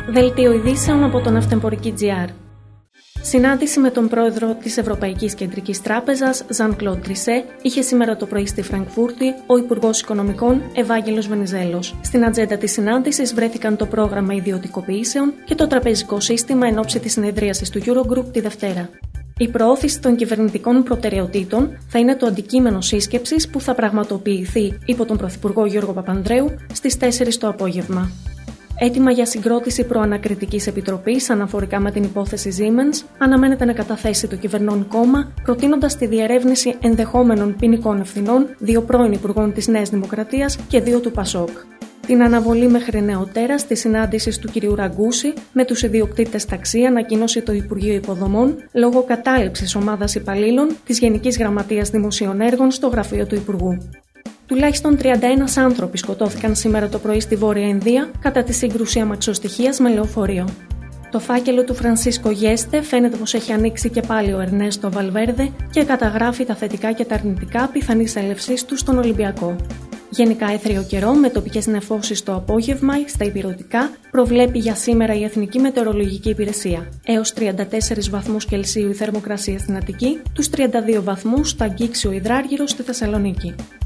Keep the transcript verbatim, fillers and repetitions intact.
Δελτίο ειδήσεων από τον Αυτεμπορική τζι αρ. Συνάντηση με τον πρόεδρο της Ευρωπαϊκής Κεντρικής Τράπεζας, Jean-Claude Trichet, είχε σήμερα το πρωί στη Φραγκφούρτη ο Υπουργός Οικονομικών Ευάγγελος Βενιζέλος. Στην ατζέντα της συνάντησης βρέθηκαν το πρόγραμμα ιδιωτικοποιήσεων και το τραπεζικό σύστημα εν ώψη της συνεδρίασης του Eurogroup τη Δευτέρα. Η προώθηση των κυβερνητικών προτεραιοτήτων θα είναι το αντικείμενο σύσκεψης που θα πραγματοποιηθεί υπό τον Πρωθυπουργό Γιώργο Παπανδρέου στις τέσσερις το απόγευμα. Έτοιμα για συγκρότηση προανακριτικής επιτροπής αναφορικά με την υπόθεση Siemens αναμένεται να καταθέσει το κυβερνών κόμμα, προτείνοντας τη διερεύνηση ενδεχόμενων ποινικών ευθυνών δύο πρώην υπουργών της Νέας Δημοκρατίας και δύο του Πασόκ. Την αναβολή μέχρι νεοτέρας της συνάντησης του κ. Ραγκούση με τους ιδιοκτήτες ταξί ανακοίνωσε το Υπουργείο Υποδομών λόγω κατάληψης ομάδας υπαλλήλων της Γενικής Γραμματείας Δημοσίων Έργων στο γραφείο του Υπουργού. Τουλάχιστον τριάντα ένας άνθρωποι σκοτώθηκαν σήμερα το πρωί στη Βόρεια Ινδία κατά τη σύγκρουση αμαξοστοιχείας με λεωφορείο. Το φάκελο του Φρανσίσκο Γέστε φαίνεται πως έχει ανοίξει και πάλι ο Ερνέστο Βαλβέρδε και καταγράφει τα θετικά και τα αρνητικά πιθανής έλευσής του στον Ολυμπιακό. Γενικά έθριο καιρό με τοπικές νεφώσεις το απόγευμα στα ηπειρωτικά προβλέπει για σήμερα η Εθνική Μετεωρολογική Υπηρεσία. Έως τριάντα τέσσερις βαθμούς Κελσίου η θερμοκρασία στην Αττική, τους τριάντα δύο βαθμούς στο Αγκίξιο Υδράργυρο στη Θεσσαλονίκη.